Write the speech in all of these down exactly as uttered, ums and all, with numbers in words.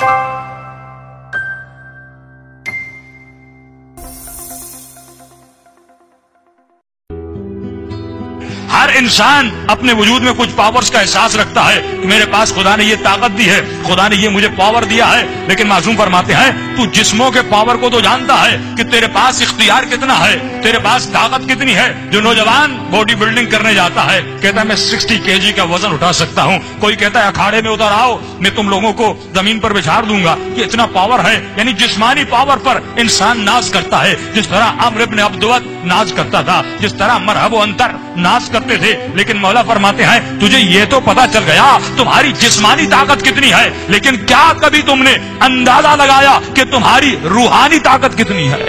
ہر انسان اپنے وجود میں کچھ پاورز کا احساس رکھتا ہے کہ میرے پاس خدا نے یہ طاقت دی ہے، خدا نے یہ مجھے پاور دیا ہے، لیکن معصوم فرماتے ہیں تو جسموں کے پاور کو تو جانتا ہے کہ تیرے پاس اختیار کتنا ہے، تیرے پاس طاقت کتنی ہے۔ جو نوجوان باڈی بلڈنگ کرنے جاتا ہے کہتا ہے میں سکسٹی کے جی کا وزن اٹھا سکتا ہوں، کوئی کہتا ہے اکھاڑے میں اتر آؤ میں تم لوگوں کو زمین پر بچھاڑ دوں گا، یہ اتنا پاور ہے۔ یعنی جسمانی پاور پر انسان ناز کرتا ہے، جس طرح عمرو بن عبدود ناز کرتا تھا، جس طرح مرحب و انتر ناز کرتے تھے۔ لیکن مولا فرماتے ہیں تجھے یہ تو پتا چل گیا تمہاری جسمانی طاقت کتنی ہے، لیکن کیا کبھی تم نے اندازہ لگایا کہ تمہاری روحانی طاقت کتنی ہے؟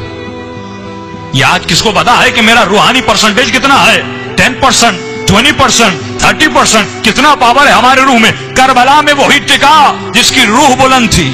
یہ آج کس کو پتا ہے کہ میرا روحانی پرسنٹیج کتنا ہے؟ Ten percent, twenty percent, thirty percent, کتنا پاور ہے ہمارے روح میں؟ کربلا میں وہی ٹکا جس کی روح بلند تھی،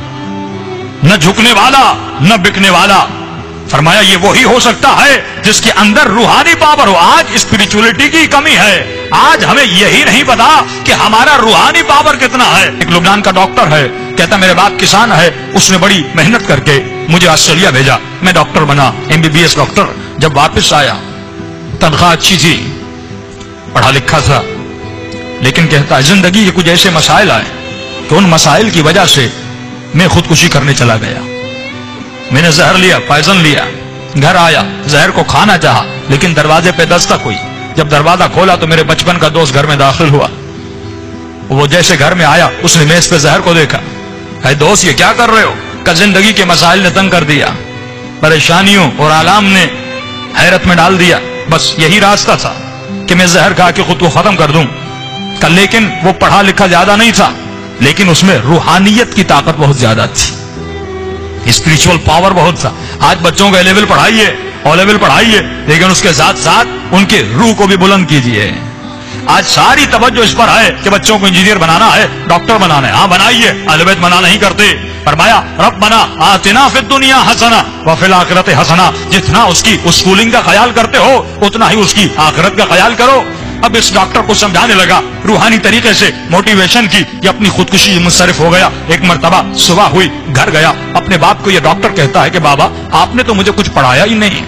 نہ جھکنے والا نہ بکنے والا۔ فرمایا یہ وہی ہو سکتا ہے جس کے اندر روحانی پاور ہو۔ آج اسپرچولیٹی کی کمی ہے، آج ہمیں یہی نہیں پتا کہ ہمارا روحانی پاور کتنا ہے۔ ایک لبنان کا ڈاکٹر ہے، کہتا میرے باپ کسان ہے، اس نے بڑی محنت کر کے مجھے آسٹریلیا بھیجا، میں ڈاکٹر بنا، M B B S doctor. جب واپس آیا تنخواہ اچھی تھی، پڑھا لکھا تھا، لیکن کہتا ہے زندگی کے کچھ ایسے مسائل آئے کہ ان مسائل کی وجہ سے میں خودکشی کرنے چلا گیا۔ میں نے زہر لیا، پائزن لیا، گھر آیا، زہر کو کھانا چاہا، لیکن دروازے پہ دستک ہوئی۔ جب دروازہ کھولا تو میرے بچپن کا دوست گھر میں داخل ہوا۔ وہ جیسے گھر میں آیا اس نے میز پہ زہر کو دیکھا، اے دوست یہ کیا کر رہے ہو؟ کہ زندگی کے مسائل نے تنگ کر دیا، پریشانیوں اور آلام نے حیرت میں ڈال دیا، بس یہی راستہ تھا کہ میں زہر کھا کے خود کو ختم کر دوں۔ کہ لیکن وہ پڑھا لکھا زیادہ نہیں تھا، لیکن اس میں روحانیت کی طاقت بہت زیادہ تھی، اسپرچول پاور بہت تھا۔ آج بچوں کا اے لیول پڑھائیے، او لیول پڑھائیے، لیکن اس کے ساتھ ساتھ ان کے روح کو بھی بلند کیجیے۔ آج ساری توجہ اس پر ہے کہ بچوں کو انجینئر بنانا ہے، ڈاکٹر بنانا ہے، ہاں بنائیے، اہل بیت منع نہیں کرتے۔ فرمایا ربنا آتنا فی الدنیا حسنہ وفی الآخرۃ حسنہ، جتنا اس کی اسکولنگ کا خیال کرتے ہو اتنا ہی اس کی آخرت کا خیال کرو۔ اب اس ڈاکٹر کو سمجھانے لگا روحانی طریقے سے، موٹیویشن کی، یہ اپنی خودکشی سے منصرف ہو گیا۔ ایک مرتبہ صبح ہوئی، گھر گیا، اپنے باپ کو یہ ڈاکٹر کہتا ہے کہ بابا آپ نے تو مجھے کچھ پڑھایا ہی نہیں،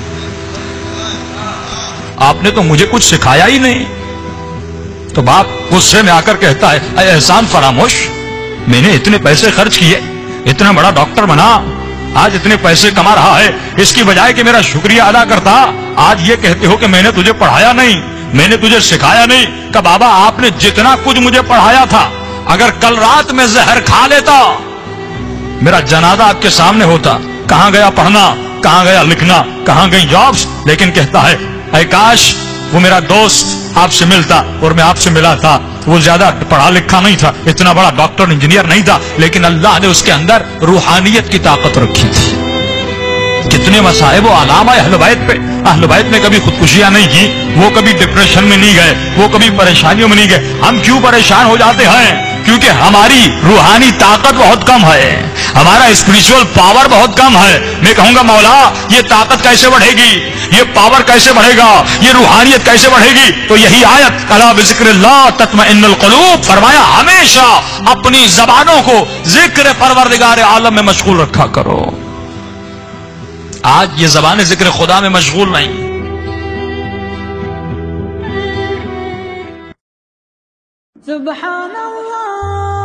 آپ نے تو مجھے کچھ سکھایا ہی نہیں۔ تو باپ غصے میں آ کر کہتا ہے اے احسان فراموش، میں نے اتنے پیسے خرچ کیے، اتنا بڑا ڈاکٹر بنا، آج اتنے پیسے کما رہا ہے، اس کی بجائے کہ میرا شکریہ ادا کرتا آج یہ کہتے ہو کہ میں نے تجھے پڑھایا نہیں، میں نے تجھے سکھایا نہیں۔ کہ بابا آپ نے جتنا کچھ مجھے پڑھایا تھا اگر کل رات میں زہر کھا لیتا میرا جنازہ آپ کے سامنے ہوتا، کہاں گیا پڑھنا، کہاں گیا لکھنا، کہاں گئی جابس؟ لیکن کہتا ہے اے کاش وہ میرا دوست آپ سے ملتا اور میں آپ سے ملا تھا، وہ زیادہ پڑھا لکھا نہیں تھا، اتنا بڑا ڈاکٹر انجینئر نہیں تھا، لیکن اللہ نے اس کے اندر روحانیت کی طاقت رکھی تھی۔ کتنے مصائب و علامہ اہل بیت پہ، اہل بیت نے کبھی خودکشیاں نہیں کی، وہ کبھی ڈپریشن میں نہیں گئے، وہ کبھی پریشانیوں میں نہیں گئے۔ ہم کیوں پریشان ہو جاتے ہیں؟ کیونکہ ہماری روحانی طاقت بہت کم ہے، ہمارا اسپرچول پاور بہت کم ہے۔ میں کہوں گا مولا یہ طاقت کیسے بڑھے گی، یہ پاور کیسے بڑھے گا، یہ روحانیت کیسے بڑھے گی؟ تو یہی آیت الا بذکر اللہ تطمئن القلوب، فرمایا ہمیشہ اپنی زبانوں کو ذکر پروردگار عالم میں مشغول رکھا کرو۔ آج یہ زبان ذکر خدا میں مشغول نہیں۔ سبحان اللہ